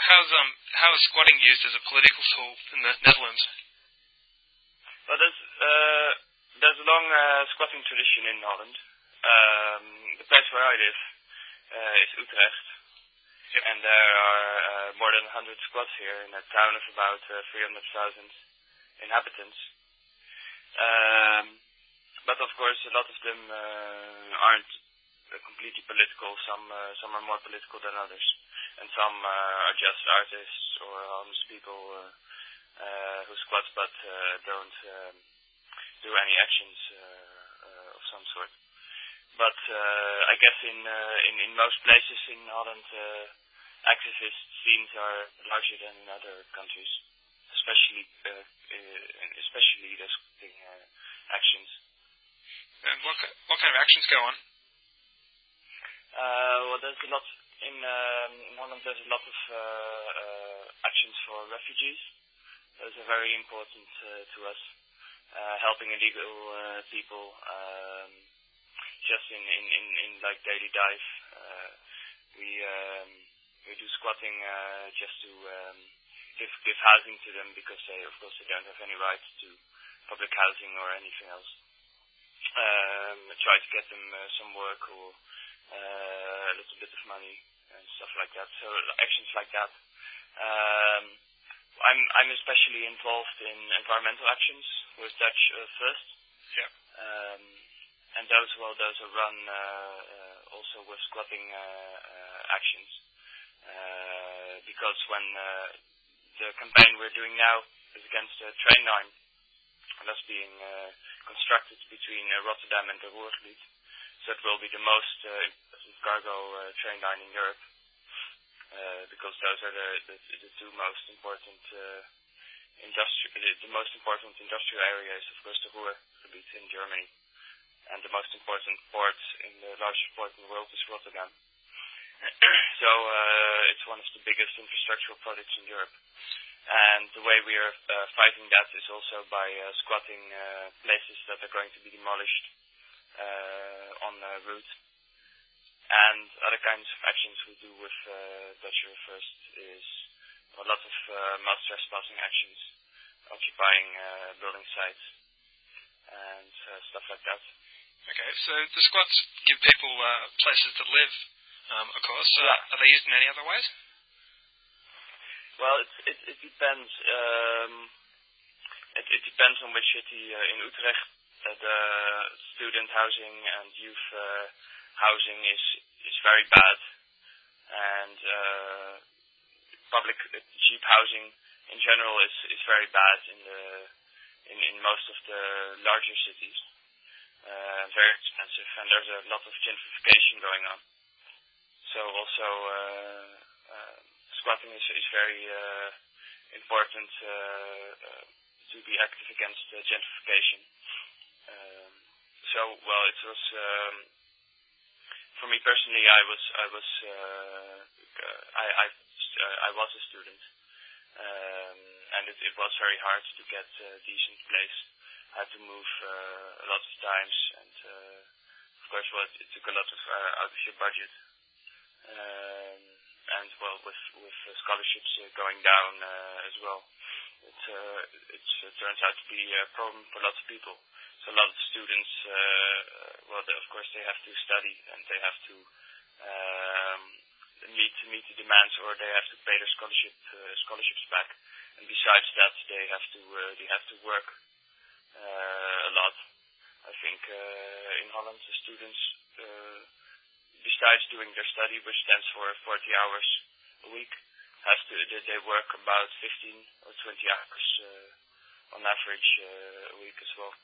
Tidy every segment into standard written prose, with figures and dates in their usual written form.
how is squatting used as a political tool in the Netherlands? Well, there's a long squatting tradition in Holland. The place where I live is Utrecht, yep. And there are more than 100 squats here in a town of about 300,000 inhabitants. But of course, a lot of them aren't completely political. Some are more political than others, and some are just artists or homeless people who squat but don't do any actions of some sort. But I guess in most places in Holland, activist scenes are larger than in other countries, especially the squatting actions. And what kind of actions go on? Well, there's a lot in Holland. There's a lot of actions for refugees. Those are very important to us. Helping illegal people, just in like daily life. We do squatting just to give housing to them because they don't have any right to public housing or anything else. Try to get them some work or a little bit of money and stuff like that. So actions like that. I'm especially involved in environmental actions with Dutch First. Yeah. And those are run also with squatting actions. Because when the campaign we're doing now is against the train line that's being constructed between Rotterdam and the Ruhrgebied. So it will be the most important cargo train line in Europe. Because those are the two most important the most important industrial areas, of course, the Ruhrgebied in Germany, and the most important port the largest port in the world is Rotterdam. So it's one of the biggest infrastructural projects in Europe, and the way we are fighting that is also by squatting places that are going to be demolished on route. And other kinds of actions we do with Dutch First is a lot of mass trespassing actions, occupying building sites, and stuff like that. Okay, so the squats give people places to live, of course. Yeah. Are they used in any other ways? Well, it depends. It depends on which city. In Utrecht, the student housing and youth housing is very bad, and public cheap housing in general is very bad in most of the larger cities. Very expensive, and there's a lot of gentrification going on. So also squatting is very important to be active against gentrification. It was for me personally. I was a student, and it was very hard to get a decent place. I had to move a lot of times, and of course, it took a lot of out of your budget. And with scholarships going down as well, it turns out to be a problem for lots of people. So a lot of students, of course, they have to study and they have to meet the demands, or they have to pay their scholarships back. And besides that, they have to work a lot. I think in Holland, the students, besides doing their study, which stands for 40 hours a week, they work about 15 or 20 hours on average a week as well.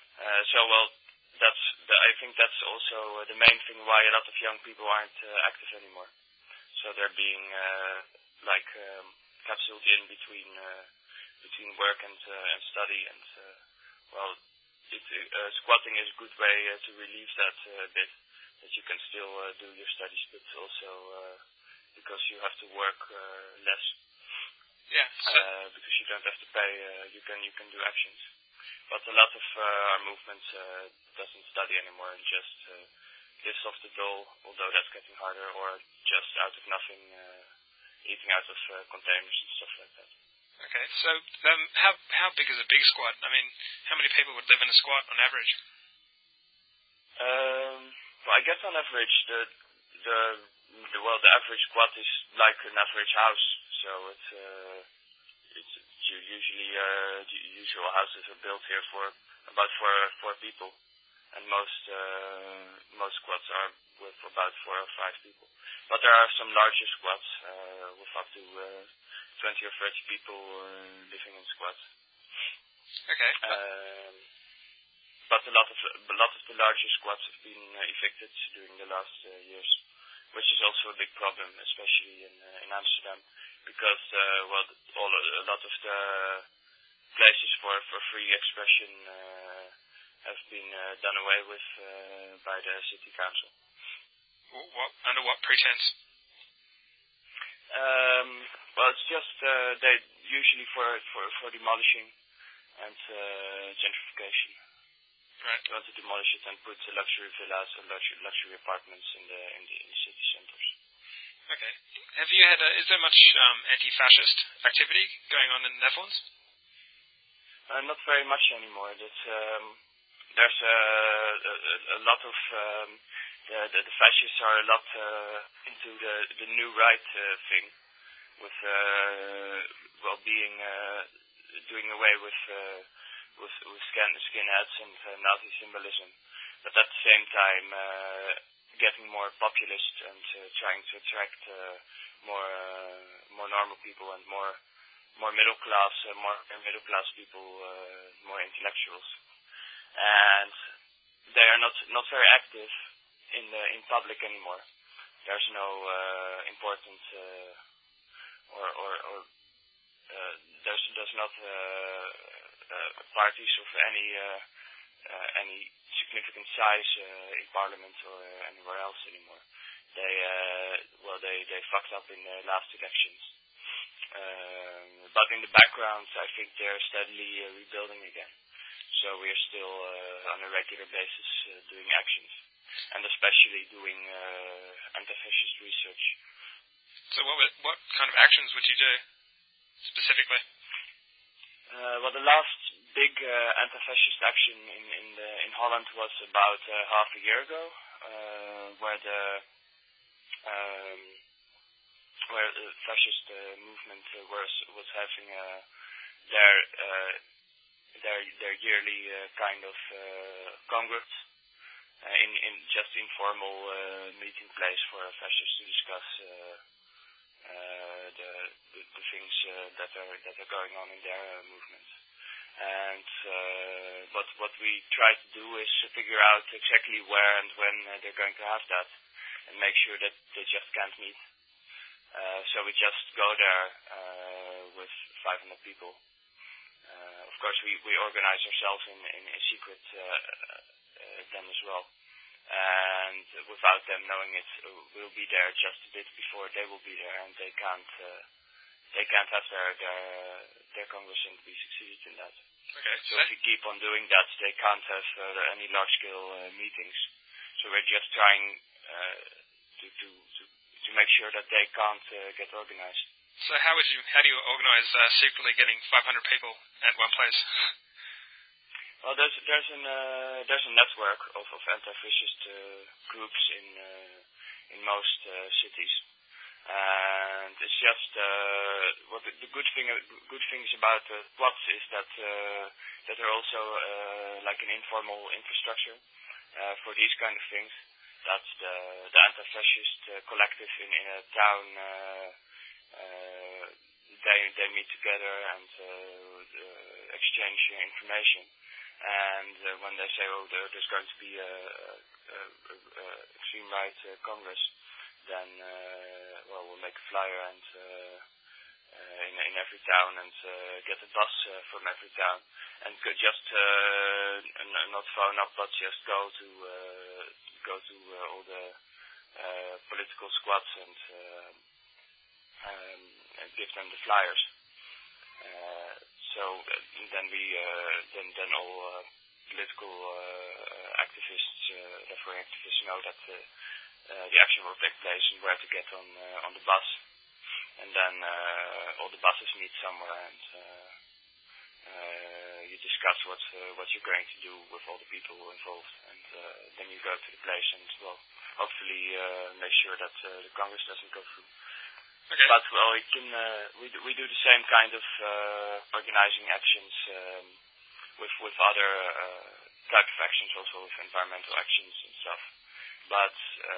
I think that's also the main thing why a lot of young people aren't active anymore. So they're being capsuled in between work and study, and squatting is a good way to relieve that bit. That you can still do your studies, but also because you have to work less. Yeah. Because you don't have to pay, you can do actions. But a lot of our movement doesn't study anymore and just lives off the dole, although that's getting harder, or just out of nothing eating out of containers and stuff like that. Okay, so how big is a big squat? I mean, how many people would live in a squat on average? Well, I guess on average, the average squat is like an average house. So it's usually the usual houses are built here for about four people, and most squats are with about 4 or 5 people. But there are some larger squats with up to 20 or 30 people living in squats. Okay. But a lot of the larger squats have been evicted during the last years, which is also a big problem, especially in Amsterdam, because a lot of the places for free expression have been done away with by the city council. Under what pretense? Well, it's just they usually for demolishing and gentrification. Right. They want to demolish it and put luxury villas or luxury apartments in the city centers. Okay. Have you had? Is there much anti-fascist activity going on in the Netherlands? Not very much anymore. There's a lot of the fascists are a lot into the new right thing, with doing away with skinheads and Nazi symbolism, but at the same time getting more populist and trying to attract more normal people and more middle class people, more intellectuals, and they are not very active in public anymore. There's no important there's not parties of any significant size in Parliament or anywhere else anymore. They fucked up in the last elections. But in the background, I think they're steadily rebuilding again. So we are still on a regular basis doing actions, and especially doing anti-fascist research. So what kind of actions would you do specifically? Well, the last big anti-fascist action in Holland was about half a year ago, where the fascist movement was having their yearly kind of congress in just informal meeting place for fascists to discuss the things that are going on in their movement. And what we try to do is figure out exactly where and when they're going to have that, and make sure that they just can't meet. So we just go there with 500 people. Of course, we organize ourselves in secret then as well. And without them knowing it, we'll be there just a bit before they will be there, and they can't have their congress and be succeeded in that. Okay. So if we keep on doing that, they can't have any large-scale meetings. So we're just trying to make sure that they can't get organized. So how do you organize secretly getting 500 people at one place? Well, there's a network of anti-fascist groups in most cities, and it's just the good things about squats is that there are also like an informal infrastructure for these kind of things. That's the anti-fascist collective in a town. They meet together and exchange information. And when they say, there's going to be a extreme right congress, then we'll make a flyer and in every town, and get a bus from every town, and just not phone up, but just go to all the political squads and give them the flyers. So then then all political activists, referee activists, know that the action will take place and where to get on the bus. and then all the buses meet somewhere, and you discuss what you're going to do with all the people involved, and then you go to the place and hopefully make sure that the Congress doesn't go through. Okay. But we do the same kind of organizing actions with other type of actions, also with environmental actions and stuff. But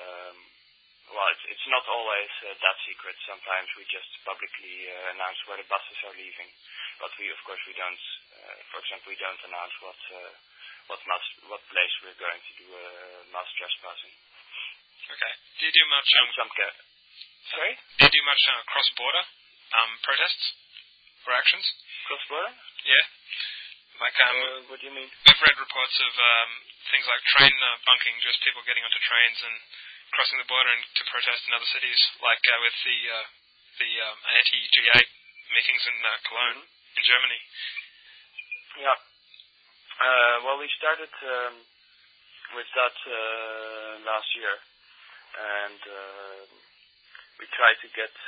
it's not always that secret. Sometimes we just publicly announce where the buses are leaving, but we don't. For example, we don't announce what place we're going to do mass trespassing. Okay. Do you do much? Sorry? Do you do much cross-border protests or actions? Cross-border? Yeah. Like what do you mean? We've read reports of things like train bunking, just people getting onto trains and crossing the border and to protest in other cities, like with the anti-G8 meetings in Cologne, in Germany. Yeah. We started with that last year, and we tried to get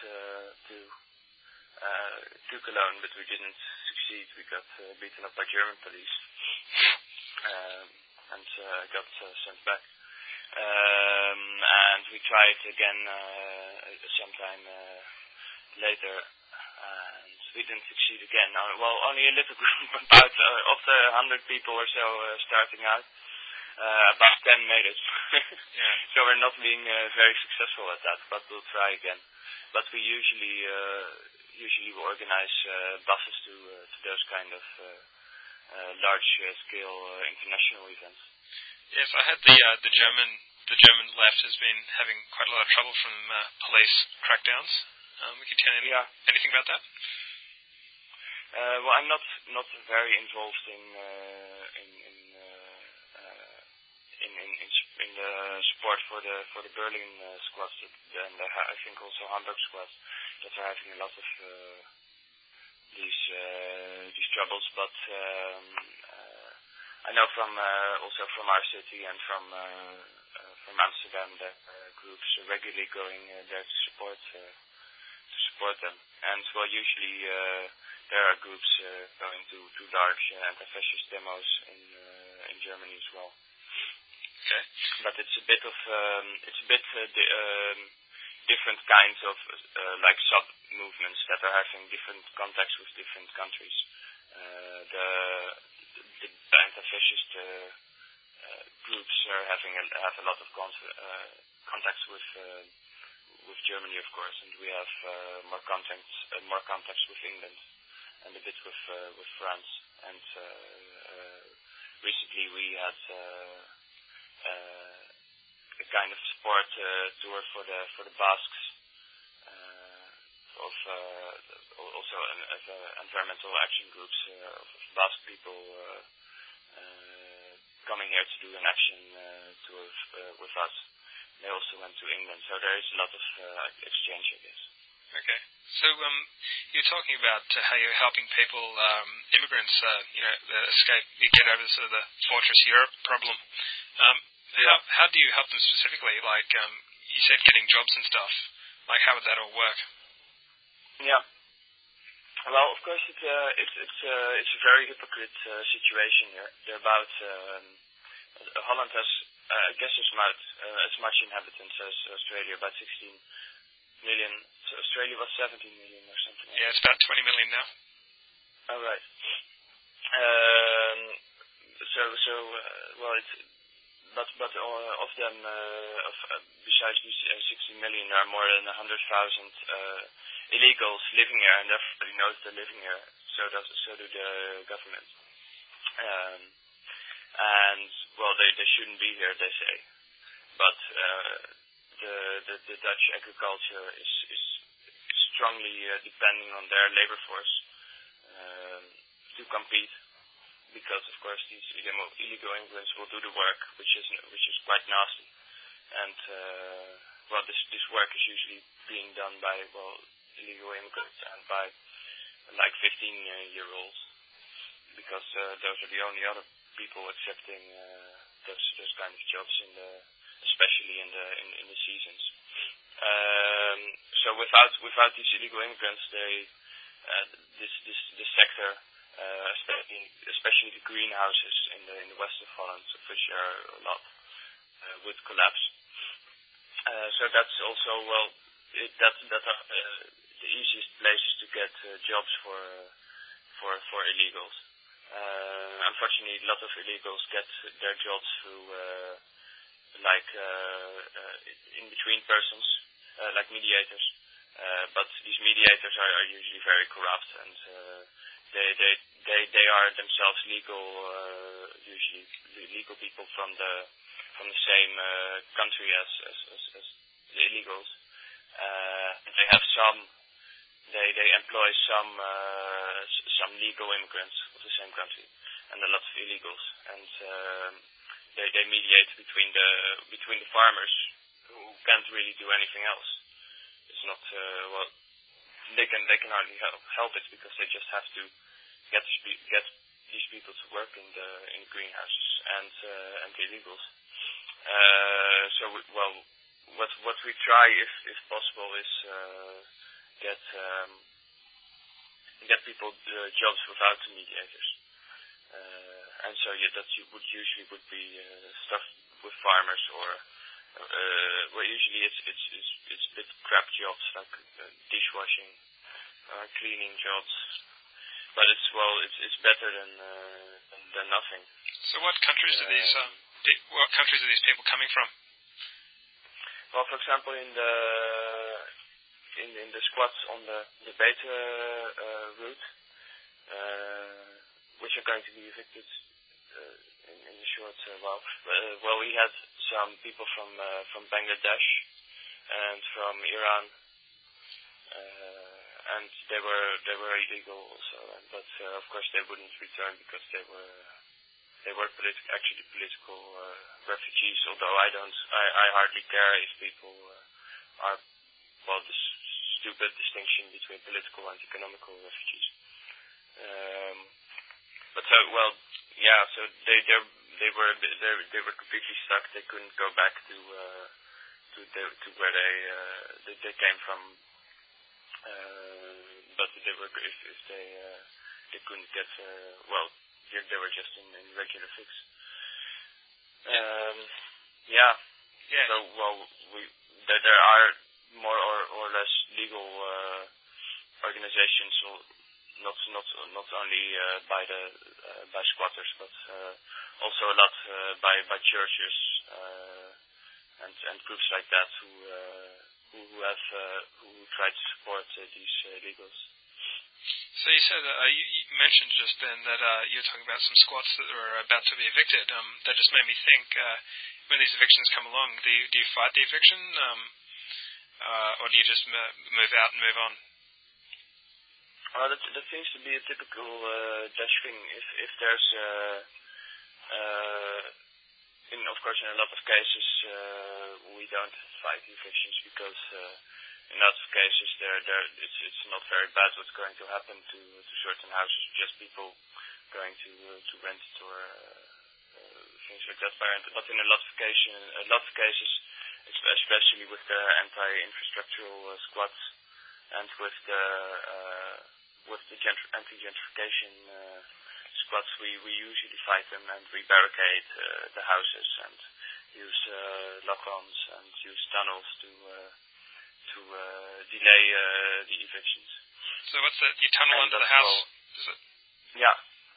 to Cologne, but we didn't succeed. We got beaten up by German police, and got sent back. And we tried again sometime later, and we didn't succeed again. Only a little group, about of the 100 people or so starting out. About 10 made it. Yeah. So we're not being very successful at that, but we'll try again. But we usually organize buses to those kind of large-scale international events. Yes, I heard the German left has been having quite a lot of trouble from police crackdowns. Can you tell anything about that? I'm not very involved in the support for the Berlin squads and I think also Hamburg squads that are having a lot of these troubles. But I know also from our city and from Amsterdam that groups are regularly going there to support them. And usually there are groups going to large anti-fascist demos in Germany as well. Okay. But it's a bit different kinds of like sub movements that are having different contacts with different countries. The anti-fascist groups have a lot of contacts with Germany, of course, and we have more contacts with England and a bit with France. And recently we had a kind of support tour for the Basques, also environmental action groups of Basque people coming here to do an action tour with us. They also went to England, so there is a lot of exchange, I guess. Okay. So you're talking about how you're helping people, immigrants, escape, get over sort of the Fortress Europe problem. How do you help them specifically? Like you said, getting jobs and stuff. Like how would that all work? Yeah. Well, of course, it's a very hypocrite situation here. There are about Holland has, I guess, as much inhabitants as Australia, about 16 million. So Australia was 17 million or something. Yeah, it's about 20 million now. All right. But of them, besides these 16 million, there are more than 100,000 illegals living here, and everybody knows they're living here. So do the government. And they shouldn't be here, they say. But the Dutch agriculture is strongly depending on their labor force to compete. Because of course these illegal immigrants will do the work, which is quite nasty, and this work is usually being done by illegal immigrants and by like 15-year-olds, because those are the only other people accepting those kind of jobs especially in the seasons. So without these illegal immigrants, this sector, especially the greenhouses in the west of Holland, of which there are a lot, would collapse. So that's also that are the easiest places to get jobs for illegals. Unfortunately, a lot of illegals get their jobs through in between persons, like mediators. But these mediators are usually very corrupt, and they are themselves usually legal people from the same country as the illegals. They employ some legal immigrants of the same country and a lot of illegals, and they mediate between the farmers who can't really do anything else. It's not they can hardly help it, because they just have to get these people to work in the greenhouses and the illegals. What we try, if possible, is get people jobs without the mediators. And so that would usually be stuff with farmers, or usually it's a bit crap jobs like dishwashing, cleaning jobs. But it's better than nothing. So what countries are these? What countries are these people coming from? Well, for example, in the squads on the Beta route, which are going to be evicted in a short while. We had some people from Bangladesh and from Iran, and they were illegal also. But of course, they wouldn't return because they were actually political refugees. Although I hardly care if people are this stupid distinction between political and economical refugees. So they were completely stuck. They couldn't go back to where they came from. But they were if they couldn't get they were just in regular fix. So there are more or less legal organizations, not only by squatters, but also a lot by churches and groups like that who try to support these illegals. So you said you mentioned just then that you were talking about some squats that were about to be evicted. That just made me think, when these evictions come along, do you fight the eviction, or do you just move out and move on? That seems to be a typical Dutch thing. If there's of course, in a lot of cases, we don't fight evictions because in lots of cases, it's not very bad what's going to happen to certain houses. Just people going to rent it or things like that. But in a lot of cases, especially with the anti-infrastructural squads and with the anti-gentrification squads, we usually fight them, and we barricade the houses and use lock-ons and use tunnels to delay the evictions. So what's that? You tunnel under the house? Is it? Yeah.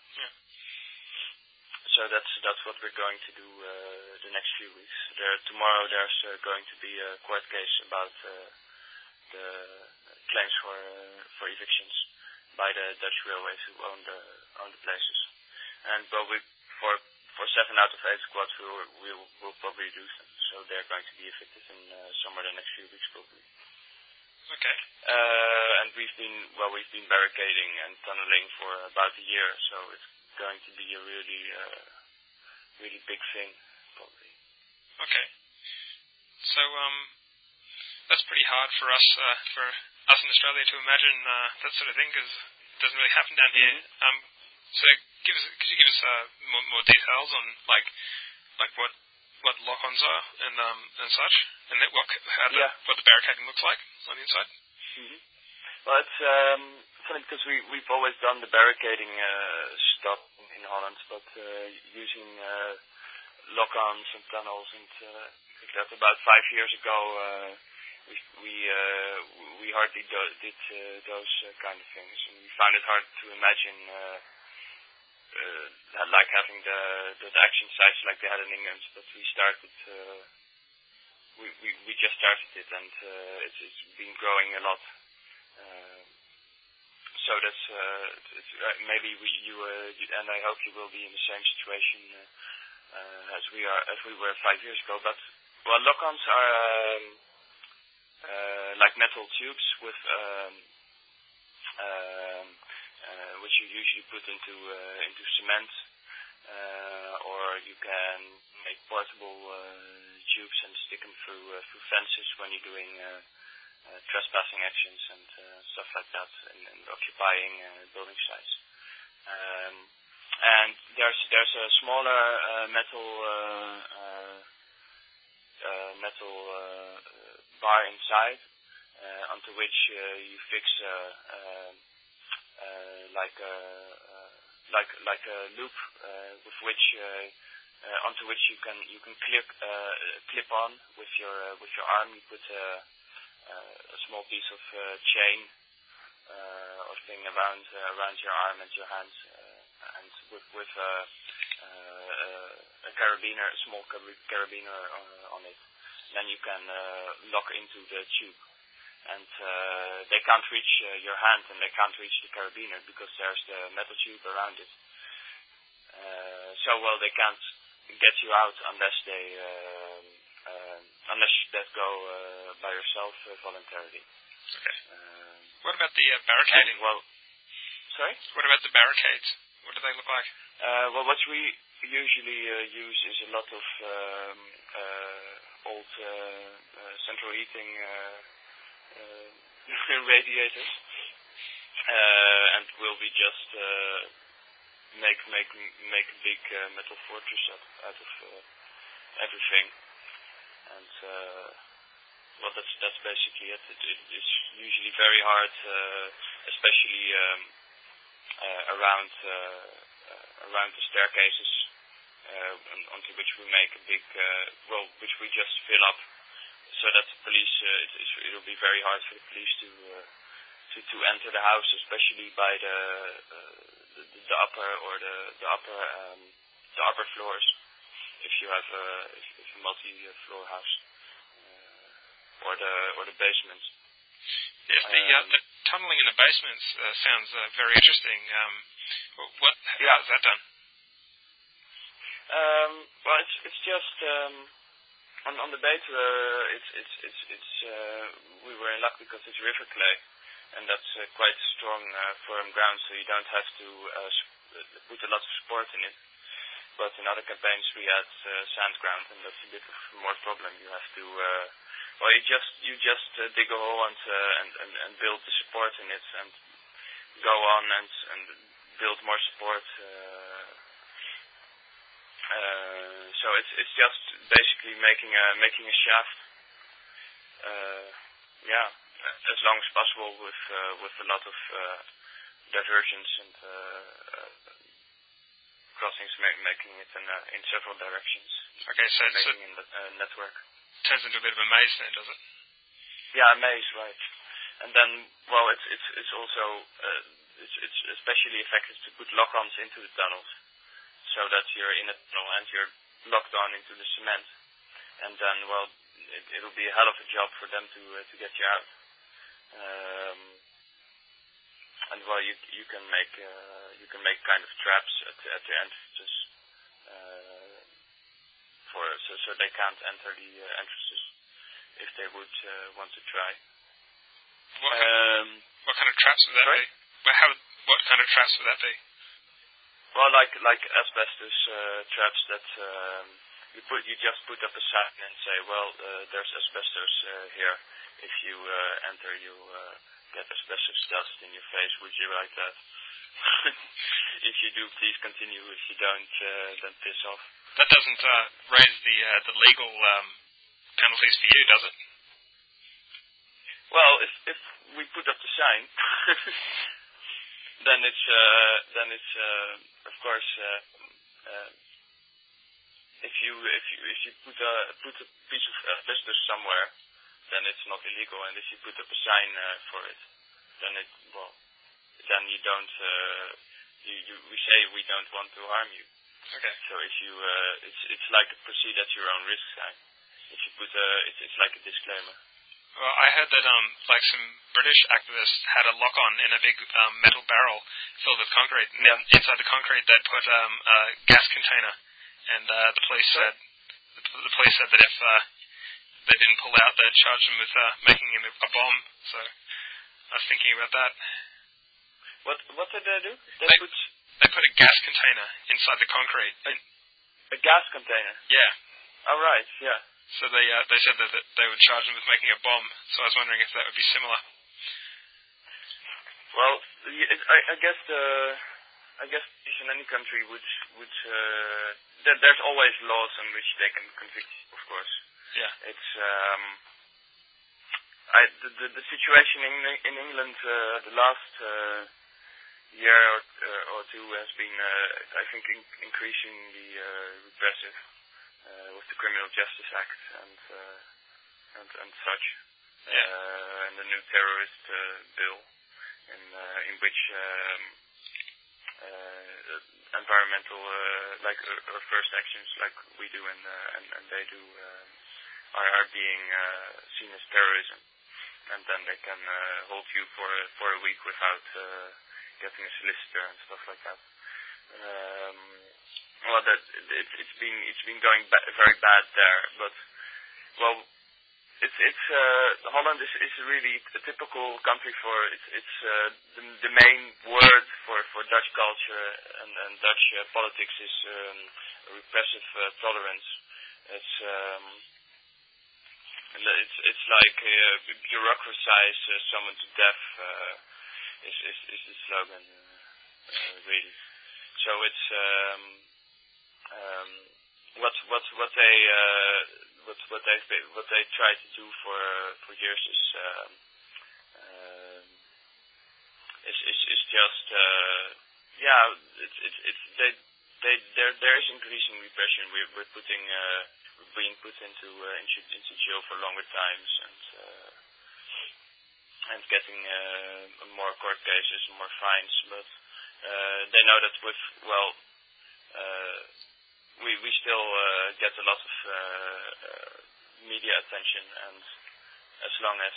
So that's what we're going to do the next few weeks. Tomorrow there's going to be a court case about the claims for evictions by the Dutch railways who own the places. And for 7 out of 8 squads we'll probably lose them. So they're going to be evicted in somewhere the next few weeks probably. Okay. And we've been barricading and tunneling for about a year, so it's going to be a really big thing probably. Okay. So that's pretty hard for us in Australia to imagine that sort of thing, because it doesn't really happen down here. So could you give us more details on like what lock-ons are and such, and what the barricading looks like on the inside? Mm-hmm. Well, it's funny because we've always done the barricading stuff in Holland, but using lock-ons and tunnels and that about 5 years ago, we hardly did those kind of things, and we found it hard to imagine like having the action sites like they had in England. But we started, we just started it, and it's been growing a lot. So that's maybe you and I hope you will be in the same situation as we were 5 years ago. But well, lock-ons are like metal tubes with which you usually put into cement, or you can make portable tubes and stick them through fences when you're doing trespassing actions and stuff like that, and occupying building sites. And there's a smaller metal bar inside, onto which you fix like a loop with which onto which you can clip on with your arm. You put a small piece of chain or thing around your arm and your hands, and with a carabiner, a small carabiner on it. Then you can lock into the tube, and they can't reach your hand, and they can't reach the carabiner because there's the metal tube around it. So well, they can't get you out unless you let go by yourself voluntarily. Okay. What about the barricading? Well, sorry? What about the barricades? What do they look like? Well, what we usually use is a lot of old central heating radiators, and will we just make a big metal fortress out of everything. And well, that's basically it. It's usually very hard, especially around the staircases, onto which we make a big, which we just fill up, so that the police, it'll be very hard for the police to enter the house, especially by the upper or the upper floors. If you have a multi-floor house, or the basements. Yes, the tunneling in the basements sounds very interesting. How is that done? Well, it's just on the bait. It's we were in luck because it's river clay, and that's quite strong, firm ground, so you don't have to put a lot of support in it. But in other campaigns we had sand ground, and that's a bit of more problem. You have to you just dig a hole and build the support in it, and go on and build more support. So it's just basically making a shaft. As long as possible with a lot of diversions and crossings, making it in several directions. Okay, so making a network. Turns into a bit of a maze then, does it? Yeah, a maze, right. And then, well, it's also it's especially effective to put lock-ons into the tunnels, so that you're in a tunnel and you're locked on into the cement. And then, well, it'll be a hell of a job for them to get you out. And well, you can make kind of traps at the entrances, so they can't enter the entrances if they would want to try. What kind of traps would that be? What kind of traps would that be? Well, like asbestos traps that you just put up a sign and say, well, there's asbestos here. If you enter, you get asbestos dust in your face. Would you like that? If you do, please continue. If you don't, then piss off. That doesn't raise the legal penalties for you, does it? Well, if we put up the sign, then it's of course if you put a piece of asbestos somewhere, then it's not illegal. And if you put up a sign for it, then you don't. We say we don't want to harm you. Okay. So if you, it's like a proceed at your own risk sign. If you put it's like a disclaimer. Well, I heard that like some British activists had a lock-on in a big metal barrel filled with concrete, and then inside the concrete they'd put a gas container, and the police said that if they didn't pull out, they'd charge them with making a bomb. So I was thinking about that. What did they do? They put a gas container inside the concrete. A gas container? Yeah. Oh, right, yeah. So they said that they would charge them with making a bomb. So I was wondering if that would be similar. Well, I guess in any country would there's always laws on which they can convict, of course. Yeah. It's the situation in England the last year or two has been I think increasingly repressive. With the Criminal Justice Act and such, and the new terrorist bill, in which environmental like first actions like we do and they do are being seen as terrorism, and then they can hold you for a week without getting a solicitor and stuff like that. Well, it's been going very bad there, but it's Holland is really a typical country for it's the main word for Dutch culture and Dutch politics is repressive tolerance. It's like bureaucratize someone to death is the slogan really. So it's what they try to do for years is just there is increasing repression. We're being put into jail for longer times and getting more court cases, more fines, but they know that we still get a lot of media attention, and as long as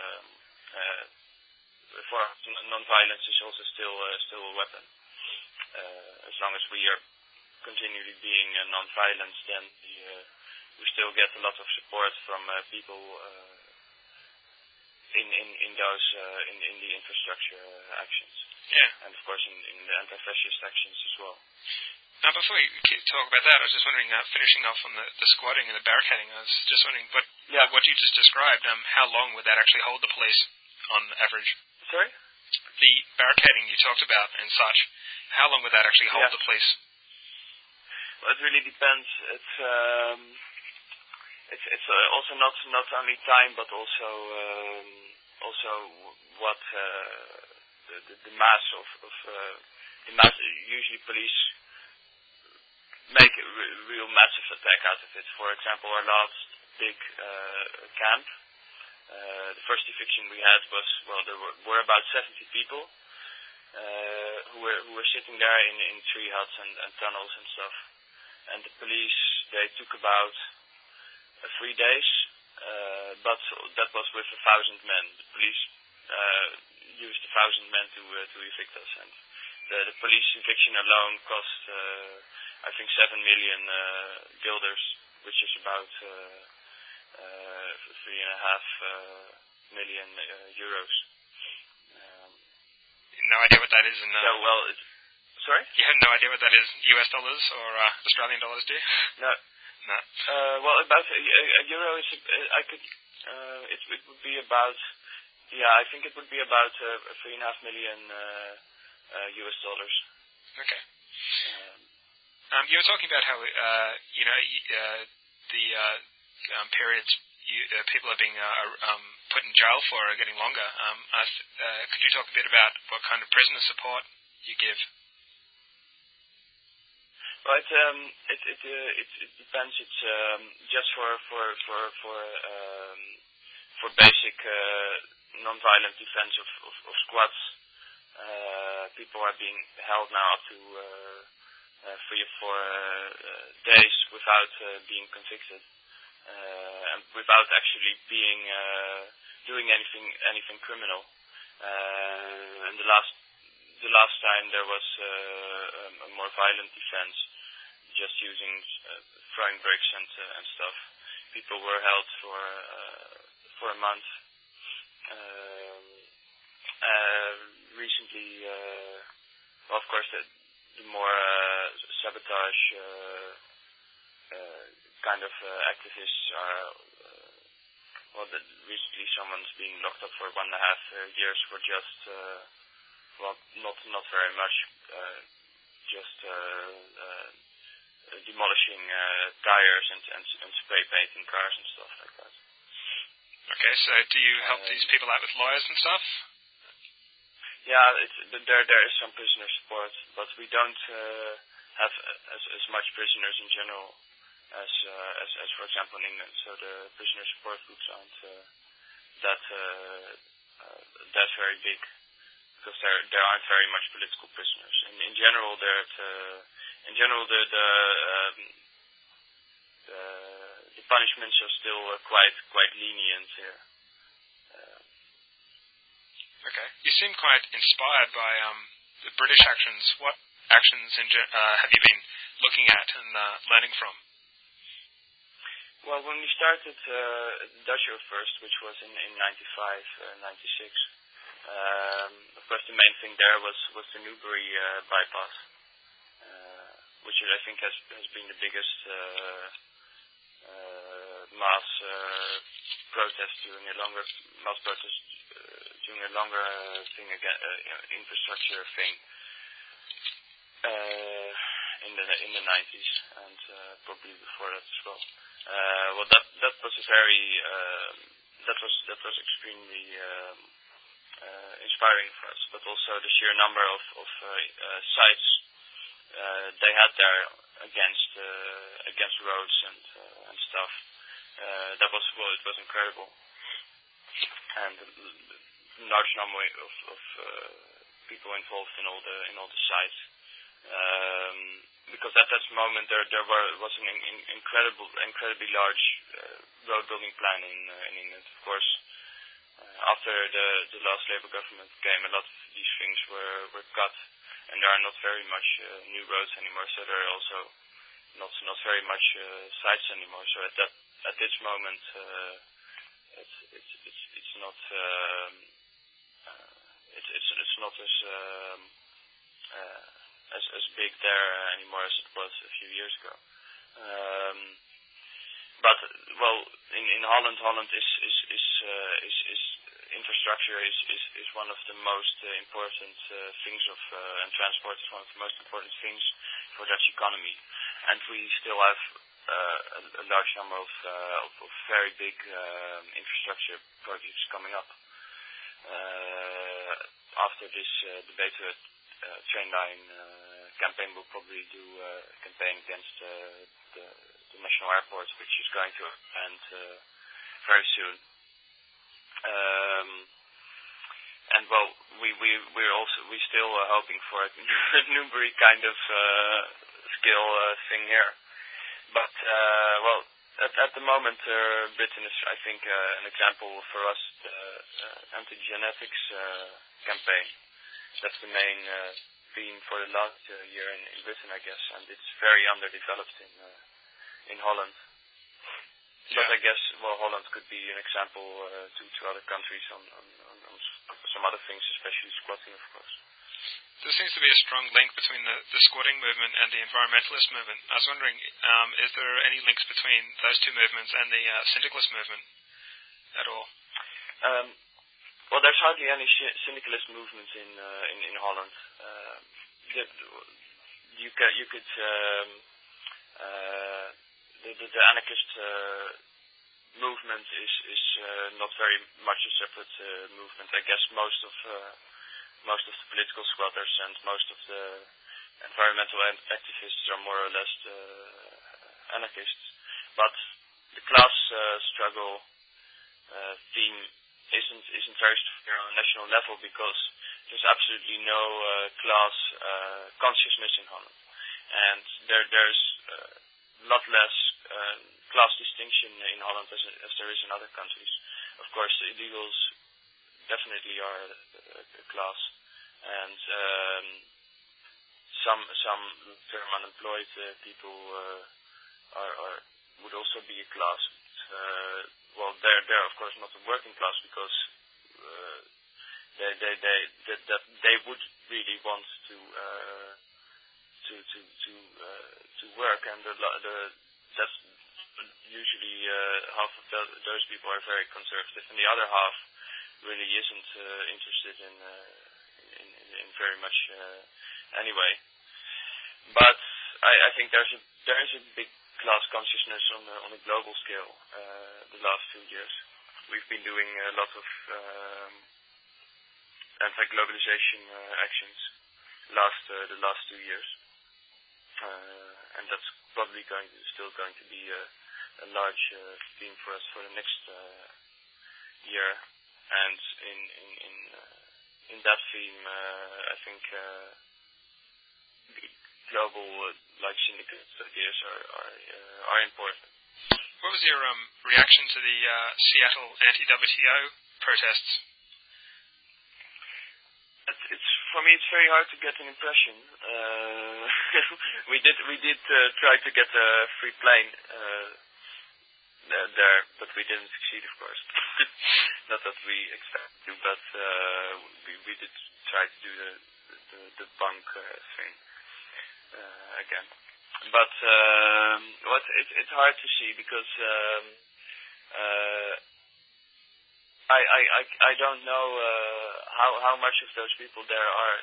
for non-violence is also still a weapon. As long as we are continually being non-violent, then we still get a lot of support from people in those in the infrastructure actions. Yeah. And of course in the anti-fascist actions as well. Now, before we talk about that, I was just wondering, finishing off on the squatting and the barricading, I was just wondering, what you just described, how long would that actually hold the police on average? Sorry? The barricading you talked about and such, how long would that actually hold the police? Well, it really depends. It's also not only time, but also what the mass of the mass. Usually, police make a real massive attack out of it. For example, our last big camp, the first eviction we had was there were about 70 people who were sitting there in tree huts and tunnels and stuff, and the police they took about 3 days, but that was with 1,000 men. The police used 1,000 men to evict us, and the police eviction alone cost I think 7 million guilders, which is about 3.5 million euros. No idea what that is in. Sorry? You have no idea what that is, US dollars or Australian dollars, do you? No. No. About a euro is it would be about I think it would be about 3.5 million US dollars. Okay. You were talking about how the periods people are being put in jail for are getting longer. Could you talk a bit about what kind of prisoner support you give? Well, it depends. It's just for basic non-violent defense of squads. People are being held now up to 3 or 4 days without being convicted, and without actually being doing anything criminal. And the last time there was a more violent defense, just using throwing bricks and stuff. People were held for a month. Recently, of course, the more sabotage kind of activists are. Recently someone's being locked up for 1.5 years for just not very much, just demolishing tires and spray painting cars and stuff like that. Okay, so do you help these people out with lawyers and stuff? Yeah, there is some prisoner support, but we don't have as much prisoners in general as for example in England. So the prisoner support groups aren't that very big, because there aren't very much political prisoners. And in general, the punishments are still quite lenient here. Okay. You seem quite inspired by the British actions. What actions have you been looking at and learning from? Well, when we started Dutch Earth First, which was in 95, 96, of course the main thing there was the Newbury bypass, which I think has been the biggest mass protest during a longer thing again, infrastructure thing in the 90s, and probably before that as well. Well, that was a very that was extremely inspiring for us, but also the sheer number of sites they had there against roads and stuff. It was incredible, and a large number of people involved in all the sites. Because at that moment there was an incredibly large road building plan in England. Of course, after the last Labour government came, a lot of these things were cut, and there are not very much new roads anymore. So there are also not very much sites anymore. So at this moment, it's not as big there anymore as it was a few years ago. But well, in Holland is infrastructure is one of the most important things and transport is one of the most important things for Dutch economy, and we still have a large number of very big infrastructure projects coming up. After this debate train line campaign, will probably do a campaign against the national airport, which is going to end very soon. And well, we're still hoping for a Newbury kind of skill thing here. But well, at the moment, Britain is, I think, an example for us. The anti-genetics campaign. That's the main theme for the last year in Britain, I guess, and it's very underdeveloped in Holland. Yeah. But I guess, well, Holland could be an example to other countries on some other things, especially squatting, of course. There seems to be a strong link between the squatting movement and the environmentalist movement. I was wondering, is there any links between those two movements and the syndicalist movement at all? Well, there's hardly any syndicalist movements in Holland. you could the anarchist movement is not very much a separate movement. I guess most of the political squatters and most of the environmental activists are more or less anarchists. But the class struggle theme isn't very strong on a national level because there's absolutely no class consciousness in Holland, and there's a lot less class distinction in Holland as there is in other countries. Of course, the illegals definitely are a class, and some term unemployed people would also be a class. Well, they're of course not a working class because they would really want to work, and that's usually half of those people are very conservative, and the other half really isn't interested in very much anyway. But I think there is a big class consciousness on a global scale. The last 2 years, we've been doing a lot of anti-globalization actions the last 2 years, and that's probably still going to be a large theme for us for the next year. And in that theme, I think global syndicate ideas are important. What was your reaction to the Seattle anti-WTO protests? For me, it's very hard to get an impression. We did try to get a free plane there, but we didn't succeed, of course. Not that we expected to, but we did try to do the bunk thing again. But it's hard to see because I don't know how much of those people there are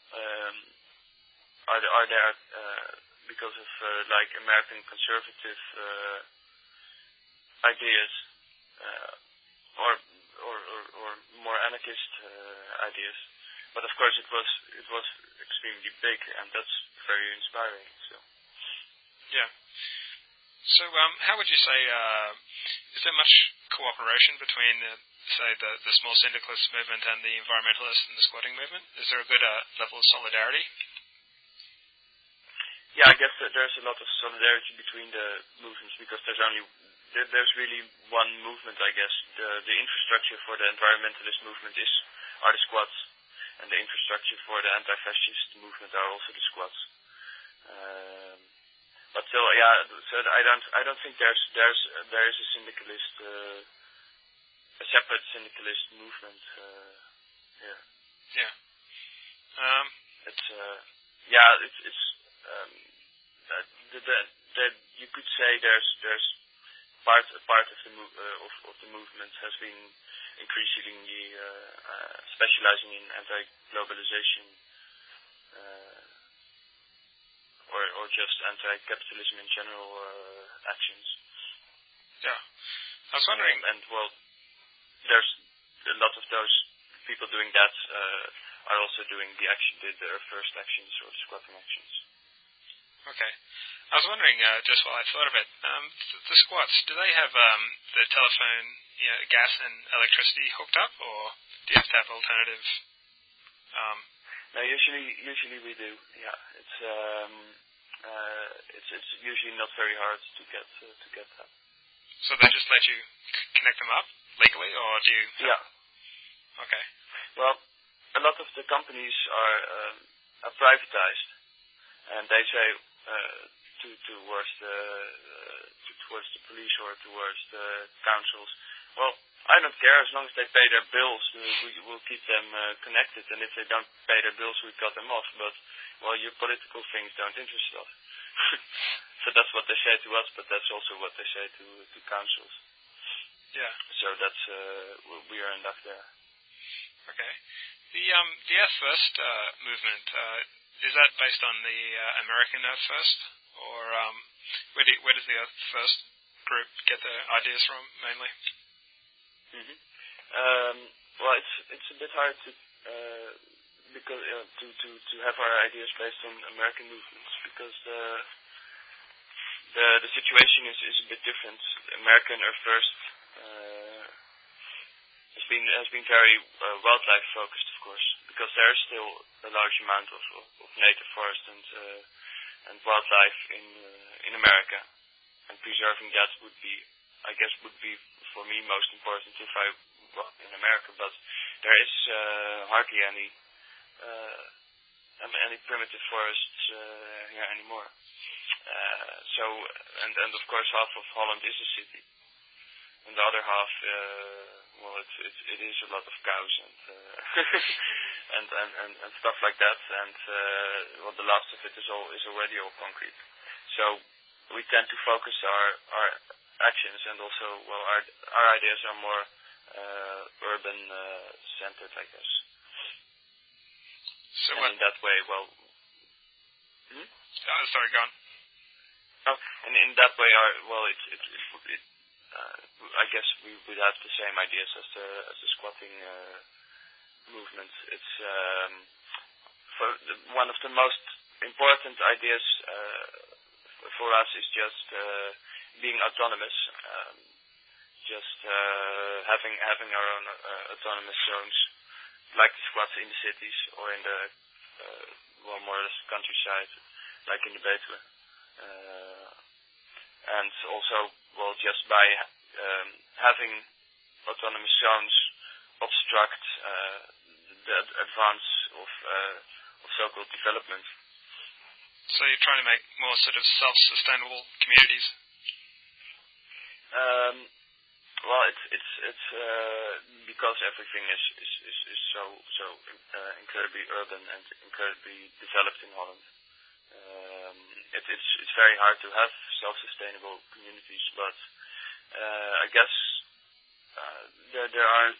there because of American conservative ideas or more anarchist ideas. But of course it was extremely big, and that's very inspiring. So yeah. So how would you say is there much cooperation between the small syndicalist movement and the environmentalist and the squatting movement? Is there a good level of solidarity? Yeah, I guess that there's a lot of solidarity between the movements because there's really one movement. I guess the infrastructure for the environmentalist movement are the squats, and the infrastructure for the anti-fascist movement are also the squats. But still, yeah. So I don't think there is a syndicalist, a separate syndicalist movement. Yeah. Yeah. You could say there's part of the movement has been increasingly specializing in anti-globalization. Or just anti-capitalism in general actions. Yeah, I was wondering. And well, there's a lot of those people doing that are also doing their first actions or squatting actions. Okay, I was wondering just while I thought of it, the squats, do they have the telephone, gas and electricity hooked up, or do you have to have alternative? No, usually we do. Yeah, it's usually not very hard to get that. So they just let you connect them up legally, or do you? Yeah. Okay. Well, a lot of the companies are privatized, and they say towards the police or towards the councils, well, I don't care, as long as they pay their bills, we'll keep them connected, and if they don't pay their bills, we cut them off. But, well, your political things don't interest us. So that's what they say to us, but that's also what they say to councils. Yeah. So that's, we are in that there. Okay. The Earth First movement, is that based on the American Earth First, or where does the Earth First group get their ideas from mainly? Well, it's a bit hard to because to have our ideas based on American movements, because the situation is a bit different. American Earth First has been very wildlife focused, of course, because there is still a large amount of native forest and wildlife in America, and preserving that would be for me most important if I was in America. But there is hardly any primitive forests here anymore. So of course half of Holland is a city, and the other half, it is a lot of cows and and stuff like that. And the last of it is already all concrete. So we tend to focus our actions, and also our ideas are more urban centered, I guess. So and in that way, sorry, go on. And in that way, I guess we would have the same ideas as the squatting movement. It's one of the most important ideas for us is just being autonomous, having our own autonomous zones, like the squats in the cities or in the more or less countryside, like in the Betuwe. And also, just by having autonomous zones obstruct the advance of so-called development. So you're trying to make more sort of self-sustainable communities? It's because everything is so incredibly urban and incredibly developed in Holland. It's very hard to have self-sustainable communities, but I guess there are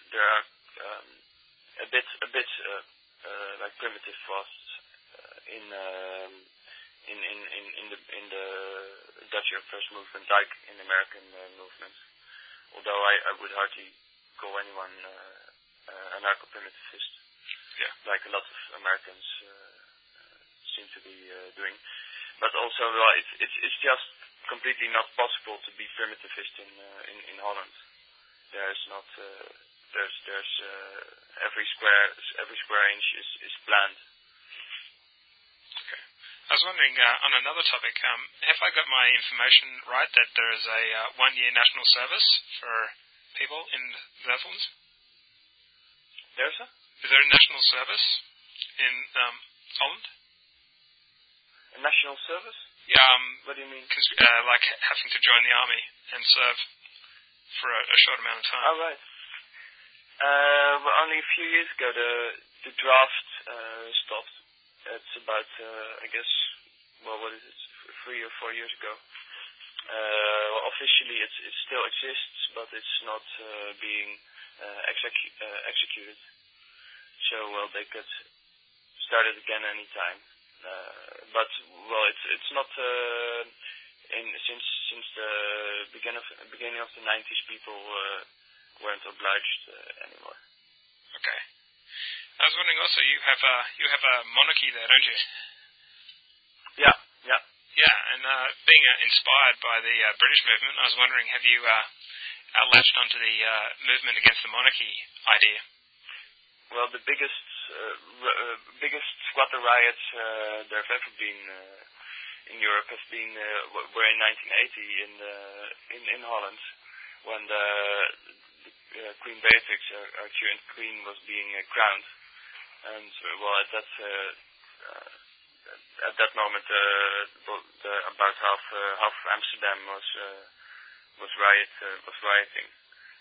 a bit like primitive forests in the Dutch Earth First movement, like in the American movement. Although I would hardly call anyone anarcho-primitivist, like a lot of Americans seem to be doing. But also, it's just completely not possible to be primitivist in Holland. There's not there's every square inch is planned. Okay. I was wondering on another topic. Have I got my information right that there is a 1-year national service for people in the Netherlands? Is there a national service in Holland? A national service? Yeah. What do you mean? Like having to join the army and serve for a short amount of time. Oh, right. Only a few years ago the draft stopped. It's about, I guess, what is it, 3 or 4 years ago. Officially it still exists, but it's not being executed. So, they could start it again anytime. But it's not since the beginning of the 90s, people weren't obliged anymore. Okay. I was wondering also, you have a monarchy there, don't you? Yeah. Yeah, and being inspired by the British movement, I was wondering, have you latched onto the movement against the monarchy idea? Well, the biggest squatter riots there have ever been in Europe were in 1980 in Holland, when the Queen Beatrix, our current queen, was being crowned, and at that moment about half of Amsterdam was rioting.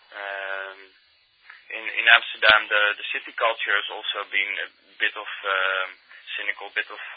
In Amsterdam, the city culture has also been a bit of cynical, bit of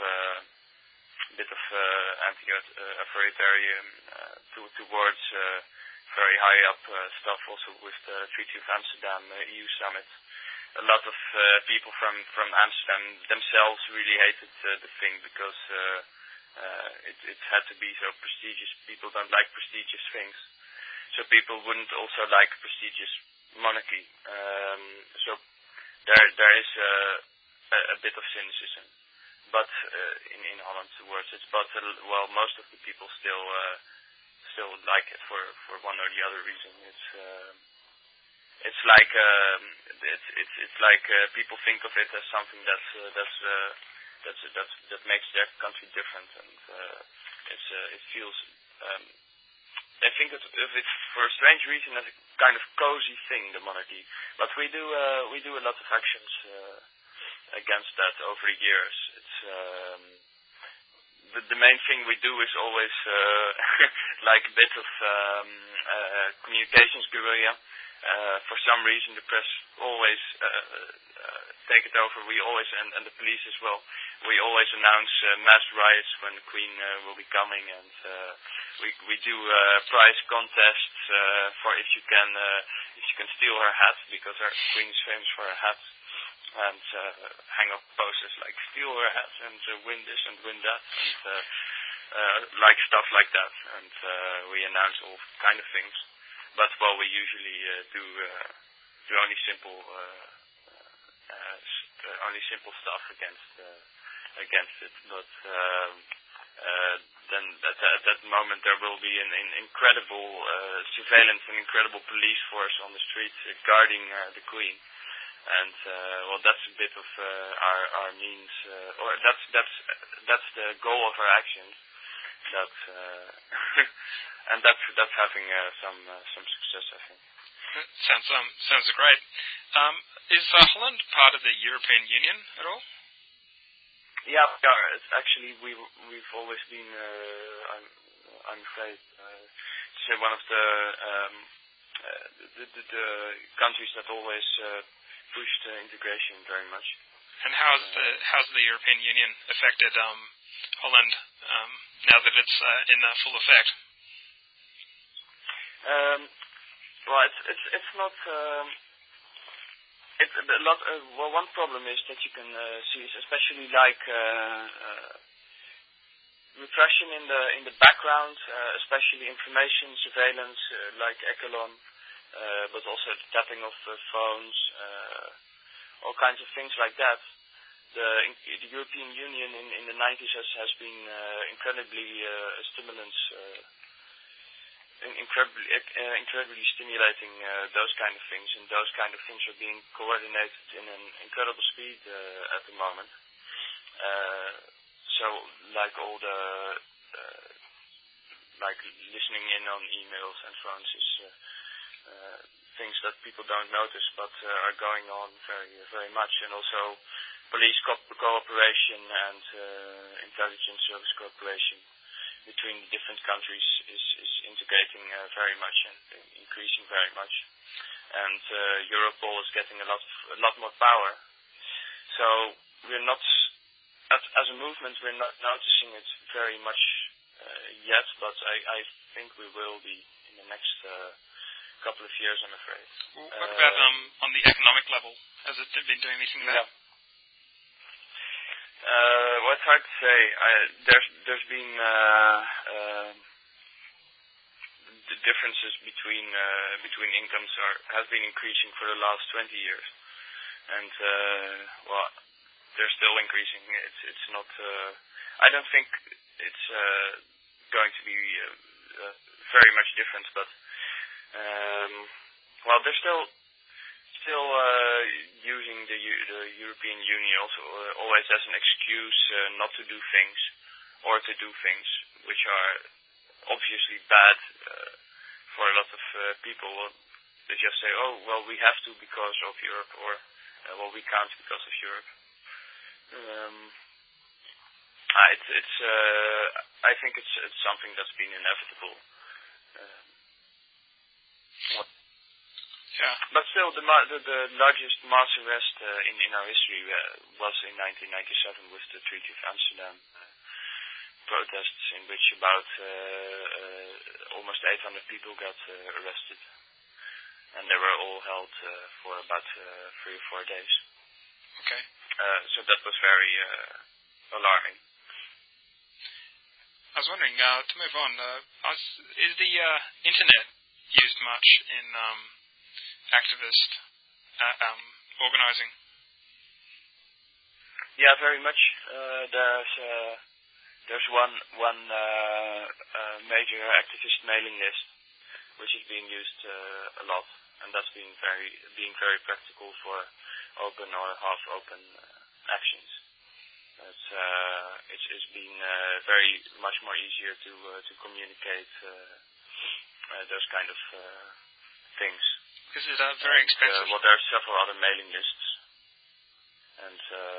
anti-authoritarian towards very high up stuff, also with the Treaty of Amsterdam EU summit. a lot of people from Amsterdam themselves really hated the thing because it had to be so prestigious. People don't like prestigious things, so people wouldn't also like prestigious monarchy. So there is a bit of cynicism, but in Holland towards it. But most of the people still like it for one or the other reason. It's like people think of it as something that makes their country different, and it feels. I think of it for a strange reason as a kind of cozy thing, the monarchy. But we do a lot of actions against that over the years. It's the main thing we do is always like a bit of communications guerrilla. For some reason, the press always take it over. We always, and the police as well. We always announce mass riots when the Queen will be coming, and we do prize contests for if you can steal her hat, because our Queen is famous for her hat, and hang up posters like steal her hat and win this and win that, and like stuff like that, and we announce all kind of things. But we usually do only simple stuff against it. But then at that moment there will be an incredible surveillance and incredible police force on the streets guarding the Queen. And that's a bit of our means, or that's the goal of our actions. And that's having some success, I think. Sounds great. Is Holland part of the European Union at all? Yeah, we are. It's actually we've always been. I'm afraid to say one of the countries that always pushed integration very much. And how's the European Union affected Holland now that it's in full effect? It's not. It's a lot. One problem is that you can see, especially like repression in the background, especially information surveillance, like Echelon, but also the tapping of phones, all kinds of things like that. The European Union in the 90s has been incredibly stimulants. Incredibly stimulating those kind of things, and those kind of things are being coordinated in an incredible speed at the moment. So, like all the like listening in on emails and phones is things that people don't notice, but are going on very very much, and also police cooperation and intelligence service cooperation between the different countries is integrating very much and increasing very much, and Europol is getting a lot more power. So we're not, as a movement, we're not noticing it very much yet, but I think we will be in the next couple of years, I'm afraid. What about on the economic level? Has it been doing anything there? Yeah. It's hard to say. There's been the differences between incomes has been increasing for the last 20 years, and they're still increasing. It's not. I don't think it's going to be very much different, but they're still using the European Union also always as an excuse not to do things, or to do things which are obviously bad for a lot of people. They just say, we have to because of Europe, or we can't because of Europe. I think it's something that's been inevitable. Yeah. But still, the largest mass arrest in our history was in 1997 with the Treaty of Amsterdam protests, in which about almost 800 people got arrested. and they were all held for about 3 or 4 days. Okay. So that was very alarming. I was wondering, to move on, is the internet used much in activist organizing? Yeah, very much. There's one major activist mailing list which is being used a lot, and that's being very practical for open or half open actions. It's been very much more easier to communicate those kind of things. Is it very expensive? Well, there are several other mailing lists, and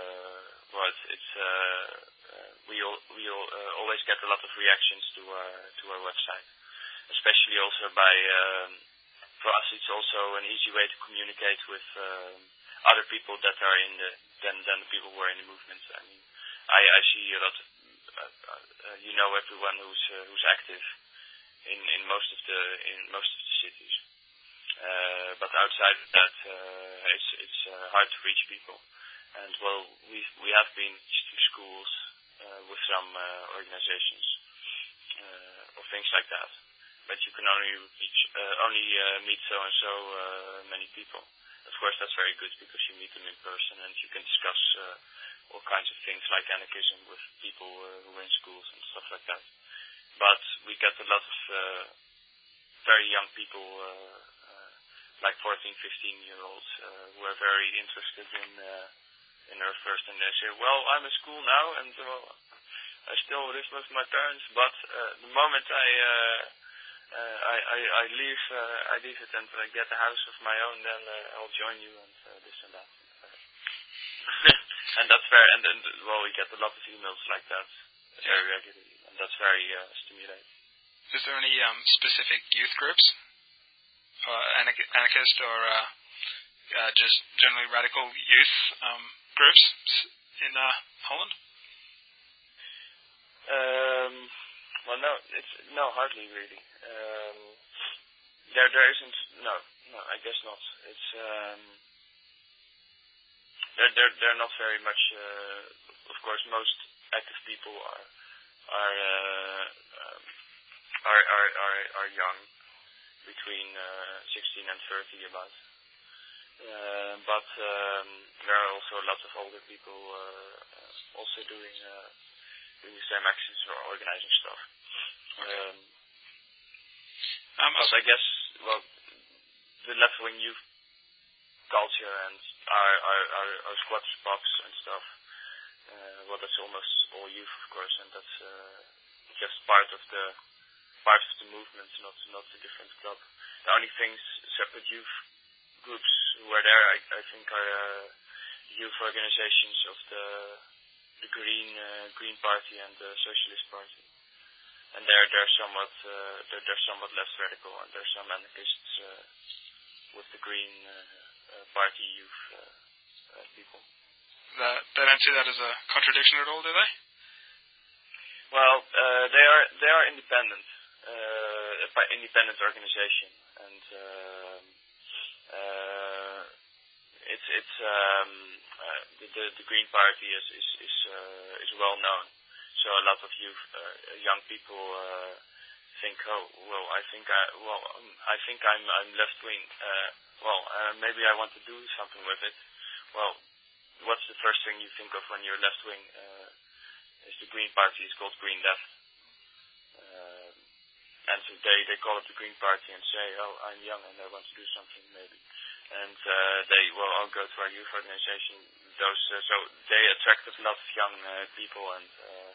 we always get a lot of reactions to our website, especially also by for us. It's also an easy way to communicate with other people that are than the people who are in the movement. I mean, I see a lot of everyone who's active in most of the cities, but outside of that, it's hard to reach people. And well, we have been to schools with some organizations or things like that, but you can only meet so and so many people. Of course, that's very good because you meet them in person and you can discuss all kinds of things like anarchism with people who are in schools and stuff like that. But we get a lot of very young people, like 14, 15-year-olds, who are very interested in Earth First, and they say, well, I'm in school now, and I still live with my parents, but the moment I leave it and I get a house of my own, then I'll join you and this and that. And that's very, and well, we get a lot of emails like that very regularly, and that's very stimulating. Is there any specific youth groups, anarchist or just generally radical youth groups in Holland? Well, no, hardly really. There isn't. No, I guess not. It's they're not very much. Of course, most active people are young, between 16 and 30 about. But there are also a lot of older people also doing the same actions or organizing stuff. Okay. But I guess, well, the left-wing youth culture and our squatters box and stuff, well, that's almost all youth, of course, and that's just part of the movement, not a different club. The only things, separate youth groups who are there, I think, are youth organizations of the Green Party and the Socialist Party, and they're somewhat less radical, and there's some anarchists with the Green Party youth people. They don't see that as a contradiction at all, do they? Well, they are independent, independent organization, and the Green Party is well known. So a lot of young people think, oh, well, I think I'm left wing. Maybe I want to do something with it. Well, what's the first thing you think of when you're left wing? Is the Green Party. It's called Green Left. And so they call it the Green Party and say, oh, I'm young and I want to do something maybe. And I'll go to our youth organization. So they attracted a lot of young people, and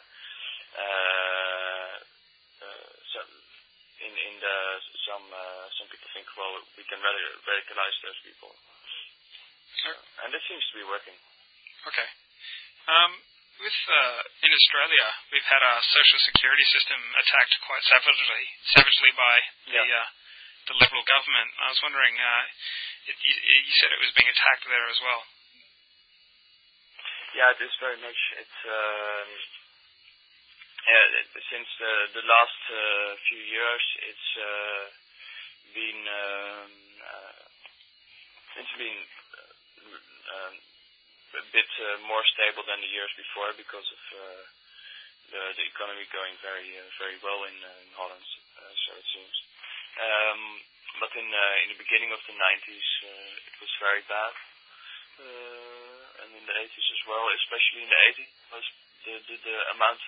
some people think, well, we can radicalize those people, and it seems to be working. Okay. In Australia, we've had our social security system attacked quite savagely by the Liberal government. I was wondering, you said it was being attacked there as well. Yeah, it is very much. It's since the last few years, it's been it's been a bit more stable than the years before because of the economy going very well in Holland, so it seems. But in the beginning of the 90s, it was very bad, and in the 80s as well. Especially in the 80s, was the amount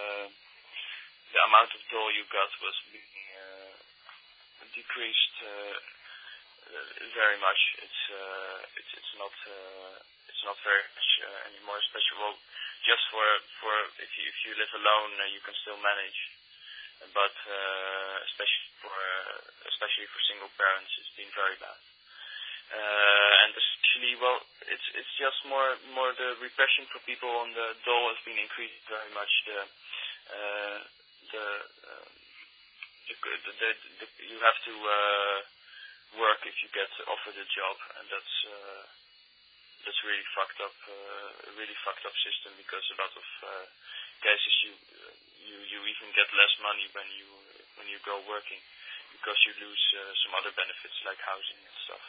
of dough you got was being decreased very much. It's not very much anymore. Especially just for if you live alone, you can still manage. But especially for single parents, it's been very bad. And especially, well, it's just more the repression for people on the dole has been increased very much. You have to work if you get offered a job, and that's really fucked up. A really fucked up system, because a lot of cases you even get less money when you go working, because you lose some other benefits like housing and stuff.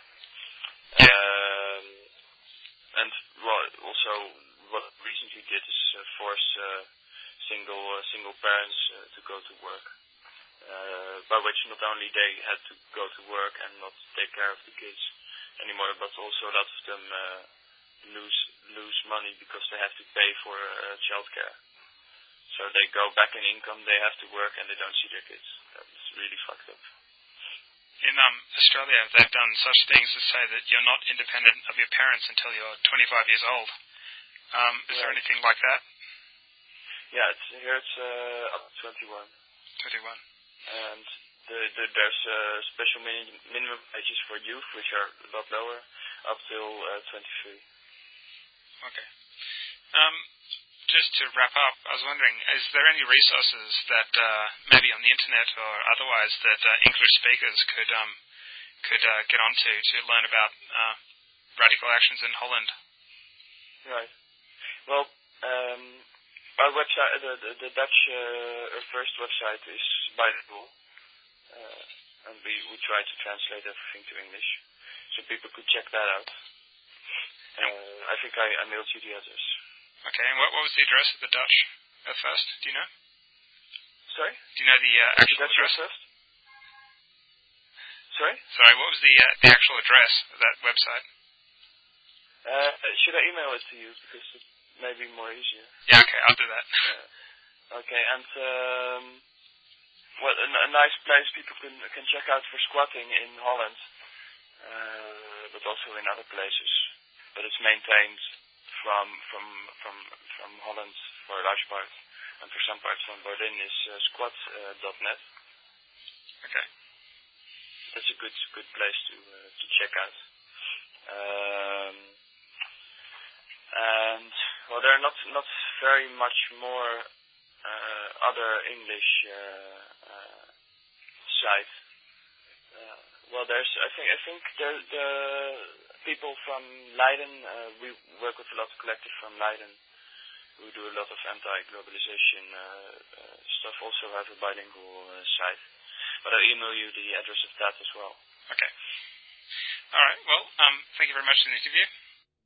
And well, also what recently did is force single parents to go to work, by which not only they had to go to work and not take care of the kids anymore, but also a lot of them lose money because they have to pay for childcare. So they go back in income, they have to work, and they don't see their kids. That's really fucked up. In Australia, they've done such things as say that you're not independent of your parents until you're 25 years old. Is there anything like that? Yeah, here it's up to 21. 21. And there's special minimum ages for youth, which are a lot lower, up till 23. Okay. Just to wrap up, I was wondering, is there any resources that maybe on the internet or otherwise that English speakers could get onto to learn about radical actions in Holland? Right. Well, our website, the Dutch first website is bilingual, and we try to translate everything to English, so people could check that out. I think I mailed you the address. Okay, and what was the address of the Dutch at first? Do you know? Sorry? Do you know the actual address? First? Sorry? Sorry, what was the actual address of that website? Should I email it to you, because it may be more easier? Yeah, okay, I'll do that. Okay, and well, a nice place people can check out for squatting in Holland, but also in other places. But it's maintained from Holland for a large part, and for some parts from Berlin is squat.net. Okay. That's a good place to check out. And well, there are not very much more other English sites. Well, I think the people from Leiden, we work with a lot of collectives from Leiden who do a lot of anti-globalization stuff, also have a bilingual site. But I'll email you the address of that as well. Okay. All right. Well, thank you very much for the interview.